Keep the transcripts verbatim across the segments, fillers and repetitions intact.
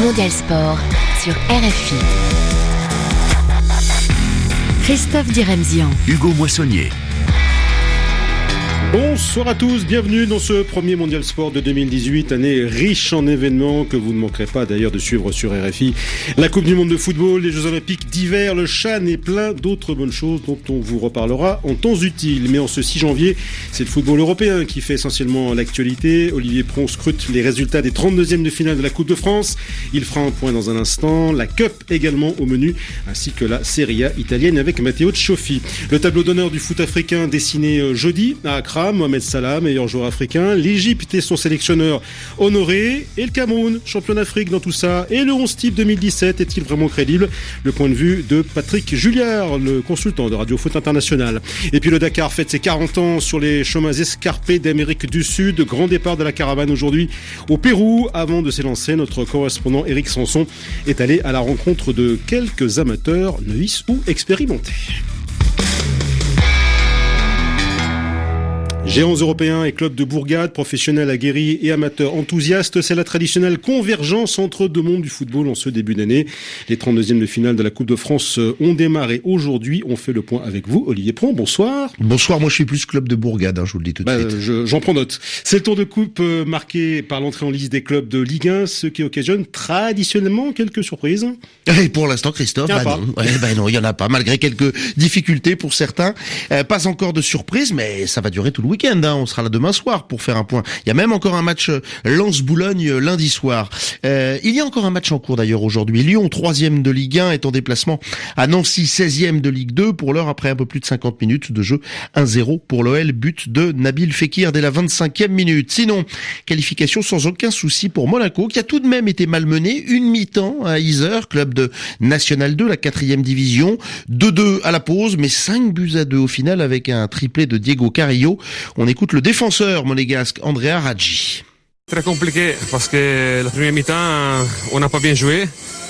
Mondial Sport sur R F I. Christophe Diremzian. Hugo Moissonnier. Bonsoir à tous, bienvenue dans ce premier Mondial Sport de deux mille dix-huit, année riche en événements que vous ne manquerez pas d'ailleurs de suivre sur R F I. La Coupe du Monde de football, les Jeux Olympiques d'hiver, le CHAN et plein d'autres bonnes choses dont on vous reparlera en temps utile. Mais en ce six janvier, c'est le football européen qui fait essentiellement l'actualité. Olivier Pron scrute les résultats des trente-deuxièmes de finale de la Coupe de France. Il fera un point dans un instant. La Cup également au menu, ainsi que la Serie A italienne avec Matteo Cioffi. Le tableau d'honneur du foot africain dessiné jeudi à Accra. Mohamed Salah, meilleur joueur africain, l'Égypte et son sélectionneur honoré, et le Cameroun, champion d'Afrique dans tout ça, et le onze type deux mille dix-sept, est-il vraiment crédible? Le point de vue de Patrick Julliard, le consultant de Radio Foot International. Et puis le Dakar fête ses quarante ans sur les chemins escarpés d'Amérique du Sud. Grand départ de la caravane aujourd'hui au Pérou. Avant de s'élancer, notre correspondant Eric Sanson est allé à la rencontre de quelques amateurs, novices ou expérimentés. Géants européens et clubs de bourgade, professionnels aguerris et amateurs enthousiastes, c'est la traditionnelle convergence entre deux mondes du football en ce début d'année. Les trente-deuxièmes de finale de la Coupe de France ont démarré aujourd'hui. On fait le point avec vous, Olivier Pron. Bonsoir. Bonsoir, moi je suis plus club de bourgade, hein, je vous le dis tout de bah, suite. Je, j'en prends note. C'est le tour de coupe euh, marqué par l'entrée en lice des clubs de Ligue un, ce qui occasionne traditionnellement quelques surprises. Et pour l'instant, Christophe, bah pas. non, ouais, bah non, il y en a pas, malgré quelques difficultés pour certains. Euh, pas encore de surprise, mais ça va durer tout le week-end. Hein. On sera là demain soir pour faire un point. Il y a même encore un match Lens-Boulogne lundi soir. Euh, il y a encore un match en cours d'ailleurs aujourd'hui. Lyon, troisième de Ligue un, est en déplacement à Nancy, seizième de Ligue deux. Pour l'heure, après un peu plus de cinquante minutes de jeu, un zéro pour l'O L, but de Nabil Fekir dès la vingt-cinquième minute. Sinon, qualification sans aucun souci pour Monaco, qui a tout de même été malmené. Une mi-temps à Yzeure, club de National deux, la quatrième division. deux deux à la pause, mais cinq buts à deux au final avec un triplé de Diego Carrillo. On écoute le défenseur monégasque Andrea Raggi. Très compliqué parce que la première mi-temps, on n'a pas bien joué.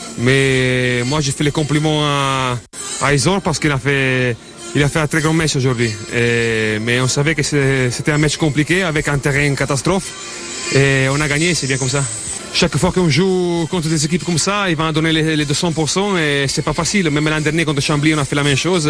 Mais moi, j'ai fait les compliments à, à Isor parce qu'il a fait, il a fait un très grand match aujourd'hui. Et, mais on savait que c'était un match compliqué avec un terrain catastrophe. Et on a gagné, c'est bien comme ça. Chaque fois qu'on joue contre des équipes comme ça, ils vont donner les, les deux cents pour cent et c'est pas facile. Même l'an dernier contre Chambly, on a fait la même chose.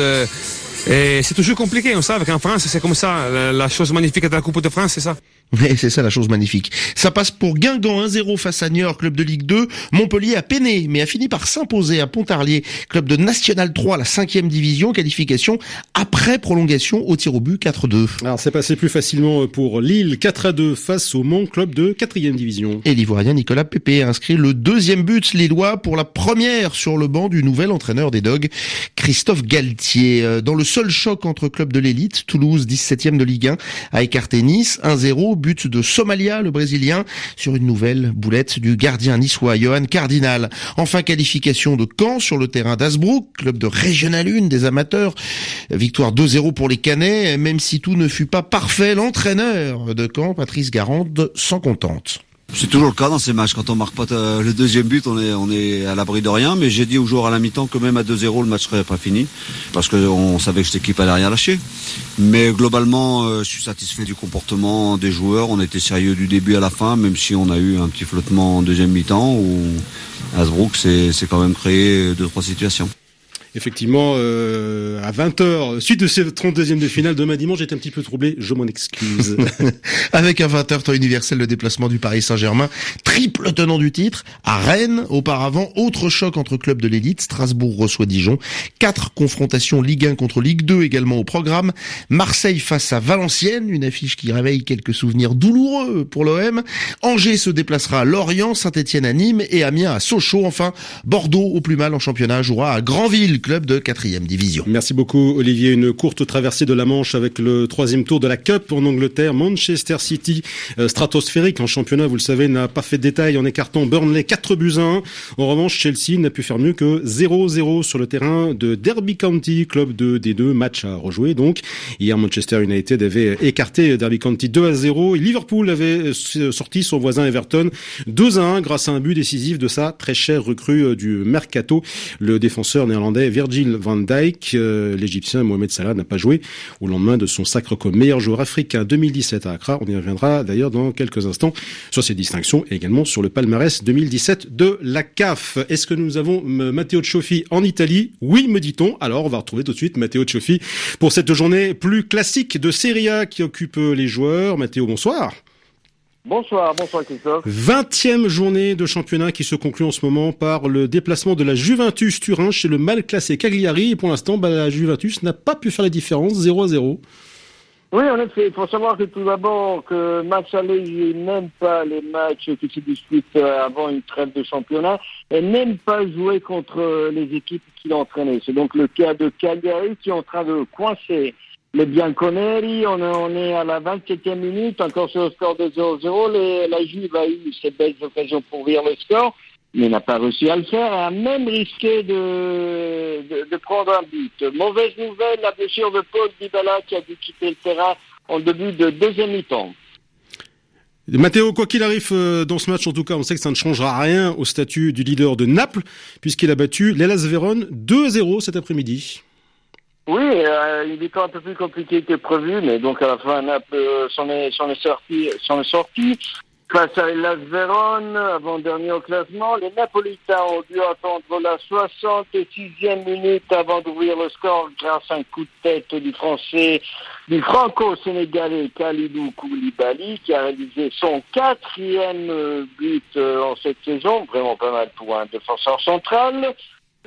Et c'est toujours compliqué, on sait qu'en France, c'est comme ça. La, la chose magnifique de la Coupe de France, c'est ça. Et c'est ça la chose magnifique. Ça passe pour Guingamp un zéro face à Niort, club de Ligue deux. Montpellier a peiné, mais a fini par s'imposer à Pontarlier, club de National trois, la cinquième division. Qualification après prolongation au tir au but quatre deux. Alors c'est passé plus facilement pour Lille, quatre à deux face au Mans, club de quatrième division. Et l'Ivoirien Nicolas Pépé a inscrit le deuxième but lillois pour la première sur le banc du nouvel entraîneur des Dogs, Christophe Galtier. Dans le seul choc entre clubs de l'élite, Toulouse, dix-septième de Ligue un, a écarté Nice, un zéro, but de Somalia, le Brésilien, sur une nouvelle boulette du gardien niçois, Johan Cardinal. Enfin, qualification de Caen sur le terrain d'Asbrook, club de Régional un des amateurs. Victoire deux zéro pour les Canets, même si tout ne fut pas parfait, l'entraîneur de Caen, Patrice Garande, s'en contente. C'est toujours le cas dans ces matchs. Quand on marque pas le deuxième but, on est, on est à l'abri de rien. Mais j'ai dit aux joueurs à la mi-temps que même à deux zéro, le match serait pas fini. Parce qu'on savait que cette équipe allait rien lâcher. Mais globalement, euh, je suis satisfait du comportement des joueurs. On était sérieux du début à la fin, même si on a eu un petit flottement en deuxième mi-temps où Asbrook s'est, s'est quand même créé deux, trois situations. Effectivement, euh, à vingt heures, suite de ces trente-deuxièmes de finale, demain dimanche, j'étais un petit peu troublé, je m'en excuse. Avec un vingt heures temps universel, le déplacement du Paris Saint-Germain, triple tenant du titre, à Rennes, auparavant, autre choc entre clubs de l'élite, Strasbourg reçoit Dijon, quatre confrontations Ligue un contre Ligue deux également au programme, Marseille face à Valenciennes, une affiche qui réveille quelques souvenirs douloureux pour l'O M, Angers se déplacera à Lorient, Saint-Etienne à Nîmes et Amiens à Sochaux, enfin, Bordeaux au plus mal en championnat jouera à Granville, club de quatrième division. Merci beaucoup Olivier. Une courte traversée de la Manche avec le troisième tour de la Cup en Angleterre. Manchester City, euh, stratosphérique en championnat, vous le savez, n'a pas fait de détail en écartant Burnley quatre buts à un. En revanche, Chelsea n'a pu faire mieux que zéro zéro sur le terrain de Derby County, club de D deux, match à rejouer donc. Hier, Manchester United avait écarté Derby County deux à zéro et Liverpool avait sorti son voisin Everton deux à un grâce à un but décisif de sa très chère recrue du Mercato, le défenseur néerlandais Virgil van Dijk. Euh, L'Égyptien Mohamed Salah n'a pas joué au lendemain de son sacre comme meilleur joueur africain deux mille dix-sept à Accra. On y reviendra d'ailleurs dans quelques instants sur ces distinctions et également sur le palmarès deux mille dix-sept de la C A F. Est-ce que nous avons Matteo Cioffi en Italie? Oui, me dit-on. Alors, on va retrouver tout de suite Matteo Cioffi pour cette journée plus classique de Serie A qui occupe les joueurs. Matteo, bonsoir. Bonsoir, bonsoir Christophe. Vingtième journée de championnat qui se conclut en ce moment par le déplacement de la Juventus Turin chez le mal classé Cagliari. Et pour l'instant, bah, la Juventus n'a pas pu faire la différence, zéro à zéro. Oui, en effet, il faut savoir que tout d'abord que match aller, il n'est même pas les matchs qui se disputent avant une trêve de championnat, et même pas joué contre les équipes qui l'entraînaient. C'est donc le cas de Cagliari qui est en train de coincer les Bianconeri. On, on est à la vingt-septième minute, encore sur le score de zéro zéro. Les, la Juve a eu ses belles occasions pour ouvrir le score, mais n'a pas réussi à le faire, et a même risqué de, de, de prendre un but. Mauvaise nouvelle, la blessure de Paul Dybala qui a dû quitter le terrain en début de deuxième mi-temps. Matteo, quoi qu'il arrive dans ce match, en tout cas, on sait que ça ne changera rien au statut du leader de Naples, puisqu'il a battu l'Hellas Vérone deux à zéro cet après-midi. Oui, euh, il était un peu plus compliqué que prévu, mais donc à la fin, Naples euh, s'en est, s'en est sorti, s'en est sorti. Face à Hellas Vérone, avant-dernier au classement, les Napolitains ont dû attendre la soixante-sixième minute avant d'ouvrir le score grâce à un coup de tête du français, du franco-sénégalais Kalidou Koulibaly, qui a réalisé son quatrième but en cette saison, vraiment pas mal pour un défenseur central.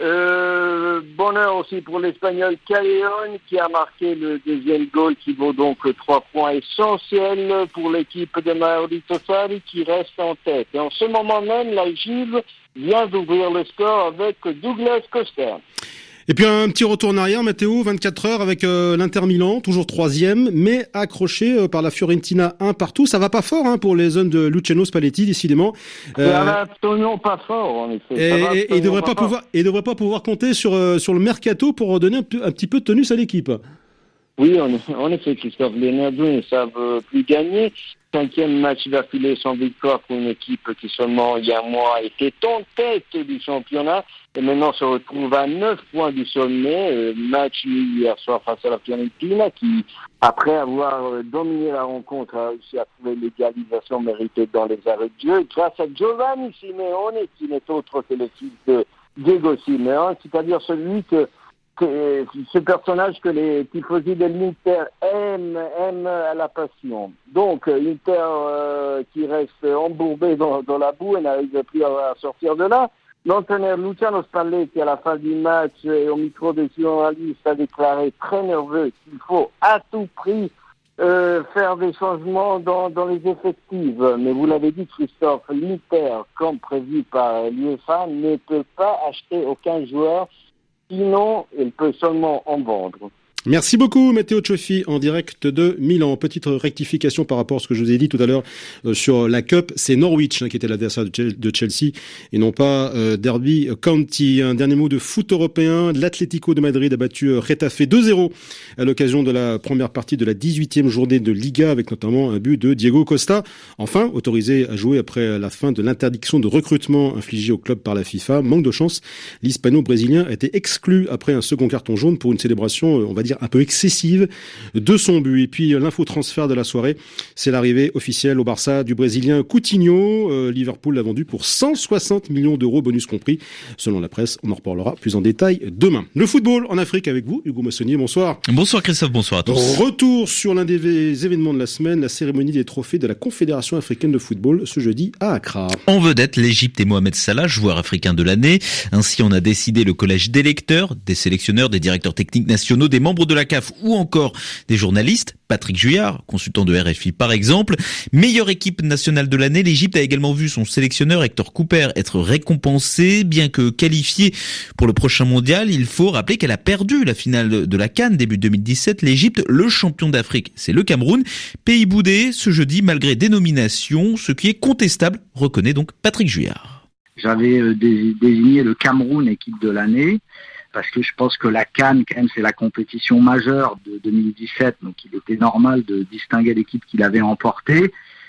Euh, bonheur aussi pour l'Espagnol Callejon qui a marqué le deuxième goal qui vaut donc trois points essentiels pour l'équipe de Maurizio Sarri qui reste en tête. Et en ce moment même, la Juve vient d'ouvrir le score avec Douglas Costa. Et puis un petit retour en arrière, Matteo, vingt-quatre heures avec euh, l'Inter Milan, toujours troisième, mais accroché euh, par la Fiorentina un partout. Ça va pas fort hein, pour les zones de Luciano Spalletti, décidément. Euh, ça va absolument pas fort, en effet. Et, et, et il devrait pas, pas pouvoir, et devrait pas pouvoir compter sur euh, sur le mercato pour donner un, un petit peu de tonus à l'équipe. Oui, en, en effet, Christophe, les Nerdouins ne savent plus gagner. Cinquième match d'affilée sans victoire pour une équipe qui seulement il y a un mois était en tête du championnat et maintenant se retrouve à neuf points du sommet. Euh, match hier soir face à la Fiorentina qui, après avoir dominé la rencontre, a réussi à trouver l'égalisation méritée dans les arrêts de jeu grâce à Giovanni Simeone qui n'est autre que le fils de Diego Simeone, c'est-à-dire celui que Que, ce personnage que les tifosi de l'Inter aiment, aiment à la passion. Donc, Inter euh, qui reste embourbé dans, dans la boue et n'arrive plus à, à sortir de là. L'entraîneur Luciano Spalletti, à la fin du match et au micro des journalistes, a déclaré très nerveux qu'il faut à tout prix euh, faire des changements dans, dans les effectifs. Mais vous l'avez dit, Christophe, l'Inter, comme prévu par l'UEFA, ne peut pas acheter aucun joueur. Sinon, il peut seulement en vendre. Merci beaucoup, Matteo Cioffi, en direct de Milan. Petite rectification par rapport à ce que je vous ai dit tout à l'heure euh, sur la Cup. C'est Norwich hein, qui était l'adversaire de Chelsea et non pas euh, Derby County. Un dernier mot de foot européen. L'Atlético de Madrid a battu euh, Getafe deux zéro à l'occasion de la première partie de la dix-huitième journée de Liga avec notamment un but de Diego Costa. Enfin, autorisé à jouer après la fin de l'interdiction de recrutement infligée au club par la FIFA. Manque de chance, l'Hispano-Brésilien a été exclu après un second carton jaune pour une célébration, on va dire, un peu excessive de son but. Et puis l'info-transfert de la soirée, c'est l'arrivée officielle au Barça du Brésilien Coutinho. Euh, Liverpool l'a vendu pour cent soixante millions d'euros, bonus compris. Selon la presse, on en reparlera plus en détail demain. Le football en Afrique avec vous, Hugo Massonnier, bonsoir. Bonsoir Christophe, bonsoir à tous. Retour sur l'un des événements de la semaine, la cérémonie des trophées de la Confédération africaine de football ce jeudi à Accra. En vedette, l'Égypte et Mohamed Salah, joueur africain de l'année. Ainsi, on a décidé le collège des lecteurs, des sélectionneurs, des directeurs techniques nationaux, des membres de la C A F ou encore des journalistes. Patrick Juillard, consultant de R F I par exemple. Meilleure équipe nationale de l'année, l'Égypte a également vu son sélectionneur Hector Cooper être récompensé. Bien que qualifié pour le prochain mondial, il faut rappeler qu'elle a perdu la finale de la CAN début deux mille dix-sept. L'Égypte, le champion d'Afrique, c'est le Cameroun. Pays boudé ce jeudi malgré des nominations, ce qui est contestable, reconnaît donc Patrick Juillard. J'avais désigné le Cameroun équipe de l'année. Parce que je pense que la CAN, quand même, c'est la compétition majeure de deux mille dix-sept, donc il était normal de distinguer l'équipe qui l'avait emportée.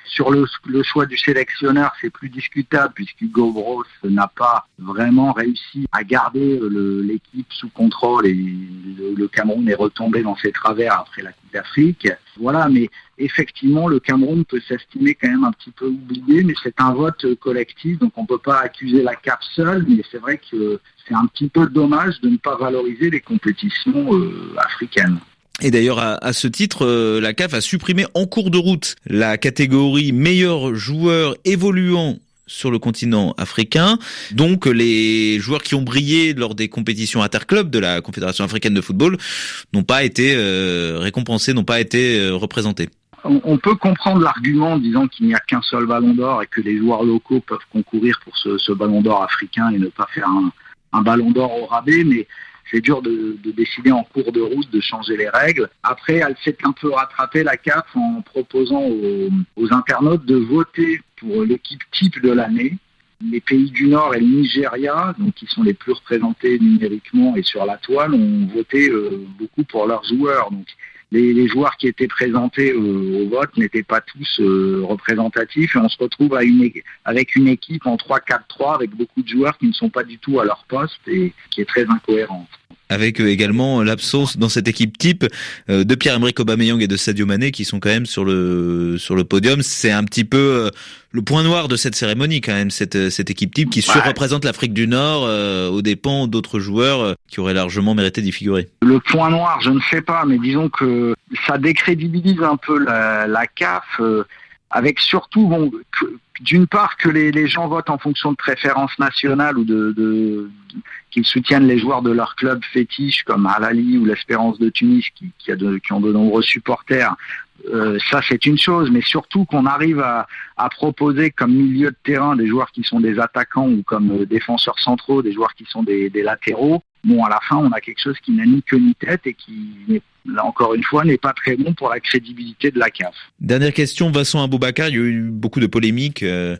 Sur le, le choix du sélectionneur, c'est plus discutable puisqu'Hugo Broos n'a pas vraiment réussi à garder le, l'équipe sous contrôle et le, le Cameroun est retombé dans ses travers après la Coupe d'Afrique. Voilà, mais effectivement, le Cameroun peut s'estimer quand même un petit peu oublié, mais c'est un vote collectif, donc on ne peut pas accuser la C A F seule, mais c'est vrai que c'est un petit peu dommage de ne pas valoriser les compétitions euh, africaines. Et d'ailleurs, à, à ce titre, euh, la C A F a supprimé en cours de route la catégorie meilleur joueur évoluant sur le continent africain. Donc, les joueurs qui ont brillé lors des compétitions interclubs de la Confédération africaine de football n'ont pas été euh, récompensés, n'ont pas été euh, représentés. On peut comprendre l'argument en disant qu'il n'y a qu'un seul ballon d'or et que les joueurs locaux peuvent concourir pour ce, ce ballon d'or africain et ne pas faire un, un ballon d'or au rabais, mais c'est dur de, de décider en cours de route de changer les règles. Après, elle s'est un peu rattrapée, la C A F, en proposant aux, aux internautes de voter pour l'équipe type de l'année. Les pays du Nord et le Nigeria, donc qui sont les plus représentés numériquement et sur la toile, ont voté euh, beaucoup pour leurs joueurs. Donc, les, les joueurs qui étaient présentés euh, au vote n'étaient pas tous euh, représentatifs et on se retrouve à une, avec une équipe en trois quatre trois avec beaucoup de joueurs qui ne sont pas du tout à leur poste et qui est très incohérente. Avec également l'absence dans cette équipe type de Pierre-Emerick Aubameyang et de Sadio Mané qui sont quand même sur le sur le podium. C'est un petit peu le point noir de cette cérémonie quand même, cette cette équipe type qui ouais. surreprésente l'Afrique du Nord euh, aux dépens d'autres joueurs qui auraient largement mérité d'y figurer. Le point noir, je ne sais pas, mais disons que ça décrédibilise un peu la, la C A F, euh, avec surtout bon. Que, d'une part que les, les gens votent en fonction de préférences nationales ou de, de, de qu'ils soutiennent les joueurs de leur club fétiche comme Al Ahly ou l'Espérance de Tunis qui, qui, a de, qui ont de nombreux supporters. Euh, ça c'est une chose, mais surtout qu'on arrive à, à proposer comme milieu de terrain des joueurs qui sont des attaquants ou comme euh, défenseurs centraux, des joueurs qui sont des, des latéraux. Bon, à la fin, on a quelque chose qui n'a ni queue ni tête et qui, là encore une fois, n'est pas très bon pour la crédibilité de la C A F. Dernière question, Vincent Aboubakar, il y a eu beaucoup de polémiques euh,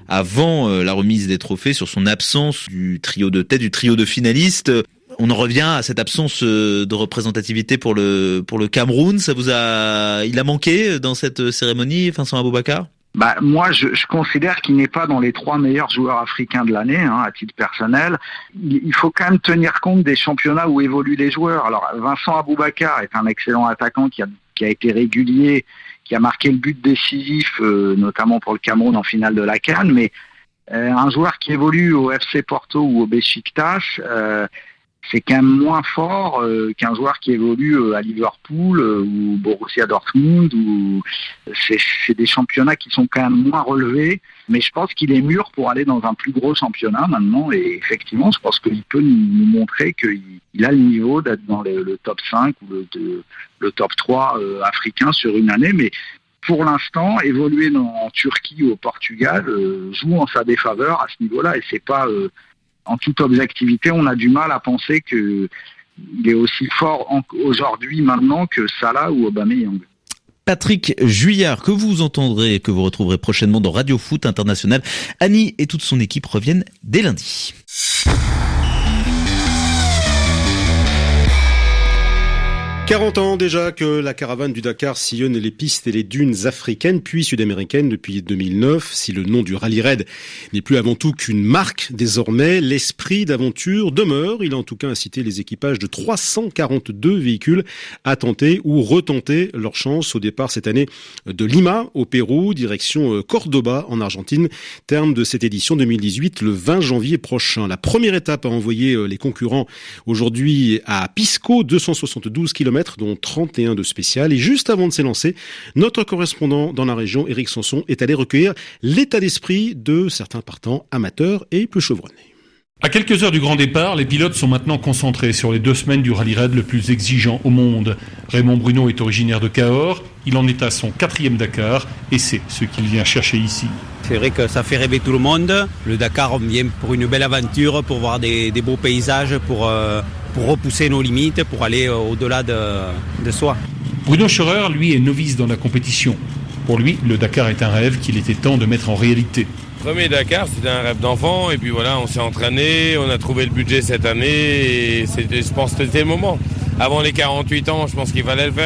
avant euh, la remise des trophées sur son absence du trio de tête, du trio de finalistes. On en revient à cette absence de représentativité pour le pour le Cameroun. Ça vous a, il a manqué dans cette cérémonie, Vincent Aboubakar? Bah moi, je, je considère qu'il n'est pas dans les trois meilleurs joueurs africains de l'année, hein, à titre personnel. Il, il faut quand même tenir compte des championnats où évoluent les joueurs. Alors Vincent Aboubakar est un excellent attaquant qui a qui a été régulier, qui a marqué le but décisif, euh, notamment pour le Cameroun en finale de la CAN. Mais euh, un joueur qui évolue au F C Porto ou au Beşiktaş, euh, c'est quand même moins fort euh, qu'un joueur qui évolue euh, à Liverpool euh, ou Borussia Dortmund. Ou c'est, c'est des championnats qui sont quand même moins relevés, mais je pense qu'il est mûr pour aller dans un plus gros championnat maintenant. Et effectivement, je pense qu'il peut nous, nous montrer qu'il il a le niveau d'être dans le, le top cinq ou le, de, le top trois euh, africain sur une année. Mais pour l'instant, évoluer dans, en Turquie ou au Portugal euh, joue en sa défaveur à ce niveau-là, et c'est pas euh, en toute objectivité, on a du mal à penser qu'il est aussi fort en, aujourd'hui, maintenant, que Salah ou Aubameyang. Patrick Juillard, que vous entendrez et que vous retrouverez prochainement dans Radio Foot International. Annie et toute son équipe reviennent dès lundi. quarante ans déjà que la caravane du Dakar sillonne les pistes et les dunes africaines puis sud-américaines depuis deux mille neuf. Si le nom du Rallye Raid n'est plus avant tout qu'une marque, désormais, l'esprit d'aventure demeure. Il a en tout cas incité les équipages de trois cent quarante-deux véhicules à tenter ou retenter leur chance au départ cette année de Lima au Pérou, direction Cordoba en Argentine. Terme de cette édition deux mille dix-huit le vingt janvier prochain. La première étape a envoyé les concurrents aujourd'hui à Pisco, deux cent soixante-douze kilomètres, dont trente et un de spécial. Et juste avant de s'élancer, notre correspondant dans la région, Éric Sanson, est allé recueillir l'état d'esprit de certains partants amateurs et plus chevronnés. À quelques heures du grand départ, les pilotes sont maintenant concentrés sur les deux semaines du Rallye Raid le plus exigeant au monde. Raymond Bruno est originaire de Cahors, il en est à son quatrième Dakar et c'est ce qu'il vient chercher ici. C'est vrai que ça fait rêver tout le monde. Le Dakar, on vient pour une belle aventure, pour voir des, des beaux paysages, pour, euh, pour repousser nos limites, pour aller au-delà de, de soi. Bruno Scheurer, lui, est novice dans la compétition. Pour lui, le Dakar est un rêve qu'il était temps de mettre en réalité. Premier Dakar, c'était un rêve d'enfant, et puis voilà, on s'est entraîné, on a trouvé le budget cette année, et c'était, je pense que c'était le moment. Avant les quarante-huit ans, je pense qu'il fallait le faire.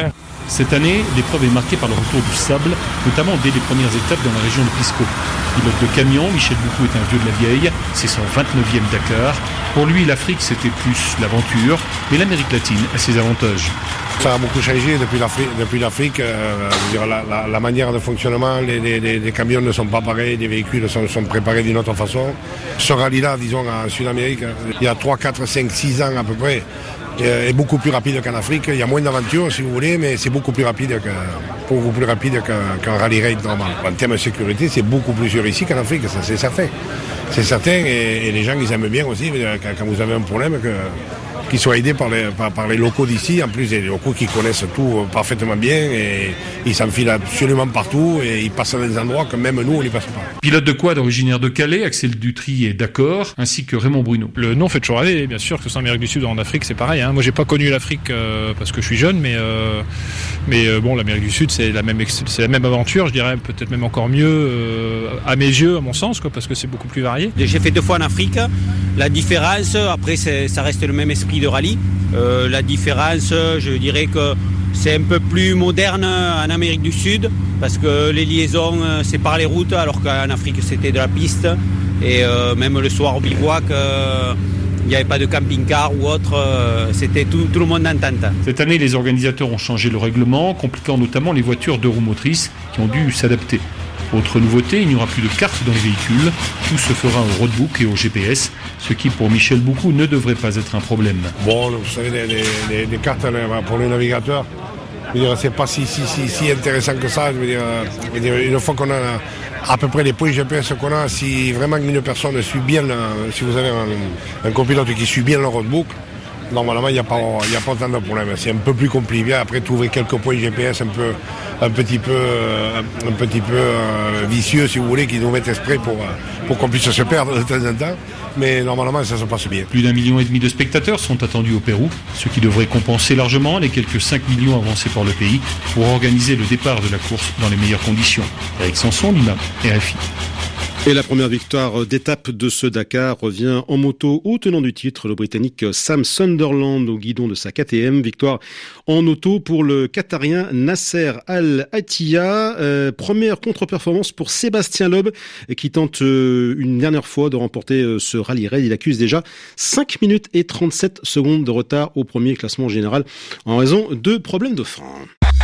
Cette année, l'épreuve est marquée par le retour du sable, notamment dès les premières étapes dans la région de Pisco. Pilote de camion, Michel Boucou est un vieux de la vieille, c'est son vingt-neuvième Dakar. Pour lui, l'Afrique, c'était plus l'aventure, mais l'Amérique latine a ses avantages. Ça a beaucoup changé depuis l'Afrique. Depuis l'Afrique euh, dire, la, la, la manière de fonctionnement, les, les, les camions ne sont pas pareils, les véhicules sont, sont préparés d'une autre façon. Ce rallye-là, disons, en Sud-Amérique, il y a trois, quatre, cinq, six ans à peu près, est beaucoup plus rapide qu'en Afrique. Il y a moins d'aventures, si vous voulez, mais c'est beaucoup plus rapide que, beaucoup plus rapide qu'un, qu'un rallye raid normal. En termes de sécurité, c'est beaucoup plus sûr ici qu'en Afrique, ça c'est certain. C'est certain, et, et les gens, ils aiment bien aussi, quand, quand vous avez un problème, que, qu'ils soient aidés par les, par, par les locaux d'ici, en plus des locaux qui connaissent tout parfaitement bien, et ils s'enfilent absolument partout, et ils passent dans des endroits que même nous, on n'y passe pas. Pilote de quad originaire de Calais, Axel Dutry est d'accord, ainsi que Raymond Bruno. Le nom fait toujours rêver, bien sûr, que ce soit en Amérique du Sud ou en Afrique, c'est pareil. Hein. Moi, j'ai pas connu l'Afrique euh, parce que je suis jeune, mais, euh, mais euh, bon, l'Amérique du Sud, c'est la même, c'est la même aventure, je dirais peut-être même encore mieux, euh, à mes yeux, à mon sens, quoi, parce que c'est beaucoup plus varié. J'ai fait deux fois en Afrique. La différence, après, c'est, ça reste le même esprit de rallye. Euh, la différence, je dirais que c'est un peu plus moderne en Amérique du Sud, parce que les liaisons, c'est par les routes, alors qu'en Afrique, c'était de la piste. Et euh, même le soir au bivouac, euh, il n'y avait pas de camping-car ou autre, euh, c'était tout, tout le monde en tente. Cette année, les organisateurs ont changé le règlement, compliquant notamment les voitures deux roues motrices qui ont dû s'adapter. Autre nouveauté, il n'y aura plus de cartes dans les véhicules. Tout se fera au roadbook et au G P S, ce qui pour Michel Boucou ne devrait pas être un problème. Bon, vous savez, les, les, les, les cartes pour les navigateurs, je veux dire, c'est pas si, si, si, si intéressant que ça. Je veux dire, je veux dire, une fois qu'on a à peu près les points G P S qu'on a, si vraiment une personne suit bien, si vous avez un, un copilote qui suit bien le roadbook, normalement, il n'y a pas, il n'y a pas tant de problème. C'est un peu plus compliqué. Après, trouver quelques points G P S un peu, un petit peu, un petit peu euh, vicieux, si vous voulez, qui nous mettent exprès pour, pour qu'on puisse se perdre de temps en temps. Mais normalement, ça se passe bien. Plus d'un million et demi de spectateurs sont attendus au Pérou, ce qui devrait compenser largement les quelques cinq millions avancés par le pays pour organiser le départ de la course dans les meilleures conditions. Eric Sanson, Lima, R F I. Et la première victoire d'étape de ce Dakar revient en moto au tenant du titre, le Britannique Sam Sunderland au guidon de sa K T M. Victoire en auto pour le Qatarien Nasser Al-Attiyah. Euh, première contre-performance pour Sébastien Loeb qui tente euh, une dernière fois de remporter euh, ce rallye raid. Il accuse déjà cinq minutes et trente-sept secondes de retard au premier classement général en raison de problèmes de frein.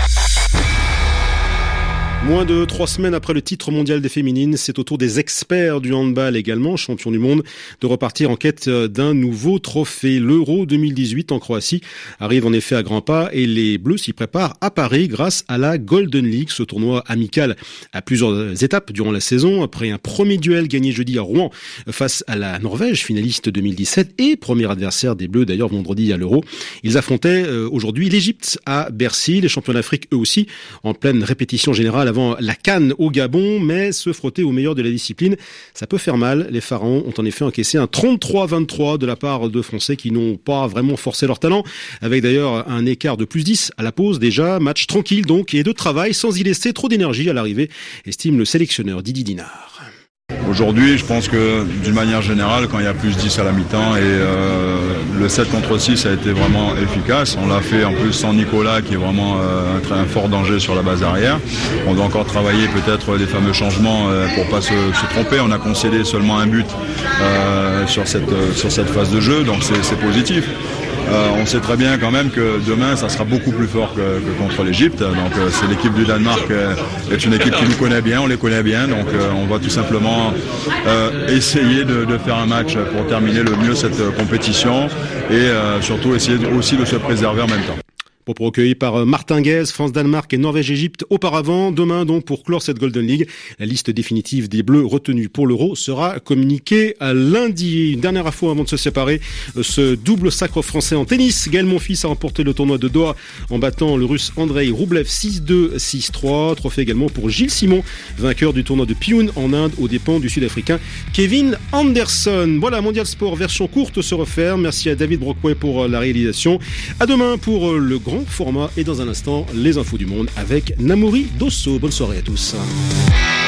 Moins de trois semaines après le titre mondial des féminines, c'est au tour des experts du handball également, champions du monde, de repartir en quête d'un nouveau trophée. L'Euro deux mille dix-huit en Croatie arrive en effet à grands pas et les Bleus s'y préparent à Paris grâce à la Golden League, ce tournoi amical à plusieurs étapes durant la saison. Après un premier duel gagné jeudi à Rouen face à la Norvège, finaliste deux mille dix-sept et premier adversaire des Bleus d'ailleurs vendredi à l'Euro, ils affrontaient aujourd'hui l'Égypte à Bercy, les champions d'Afrique eux aussi en pleine répétition générale avant la CAN au Gabon, mais se frotter au meilleur de la discipline, ça peut faire mal. Les Pharaons ont en effet encaissé un trente-trois vingt-trois de la part de Français qui n'ont pas vraiment forcé leur talent, avec d'ailleurs un écart de plus dix à la pause déjà. Match tranquille donc et de travail sans y laisser trop d'énergie à l'arrivée, estime le sélectionneur Didi Dinard. Aujourd'hui, je pense que d'une manière générale, quand il y a plus dix à la mi-temps, et euh, le sept contre six a été vraiment efficace. On l'a fait en plus sans Nicolas, qui est vraiment euh, un, très, un fort danger sur la base arrière. On doit encore travailler peut-être des fameux changements euh, pour pas se, se tromper. On a concédé seulement un but euh, sur, cette, euh, sur cette phase de jeu, donc c'est, c'est positif. Euh, on sait très bien quand même que demain ça sera beaucoup plus fort que, que contre l'Égypte. Donc euh, c'est l'équipe du Danemark euh, est une équipe qui nous connaît bien, on les connaît bien. Donc euh, on va tout simplement euh, essayer de, de faire un match pour terminer le mieux cette euh, compétition et euh, surtout essayer aussi de se préserver en même temps. Pour recueilli par Martin Guez, France-Danemark et Norvège-Égypte auparavant. Demain, donc, pour clore cette Golden League, la liste définitive des Bleus retenus pour l'Euro sera communiquée à lundi. Une dernière info avant de se séparer, ce double sacre français en tennis. Gaël Monfils a remporté le tournoi de Doha en battant le Russe Andrei Roublev six deux, six trois. Trophée également pour Gilles Simon, vainqueur du tournoi de Pune en Inde aux dépens du Sud-Africain Kevin Anderson. Voilà, Mondial Sport version courte se referme. Merci à David Brockway pour la réalisation. À demain pour le grand format et dans un instant les infos du monde avec Namouri Dosso. Bonne soirée à tous.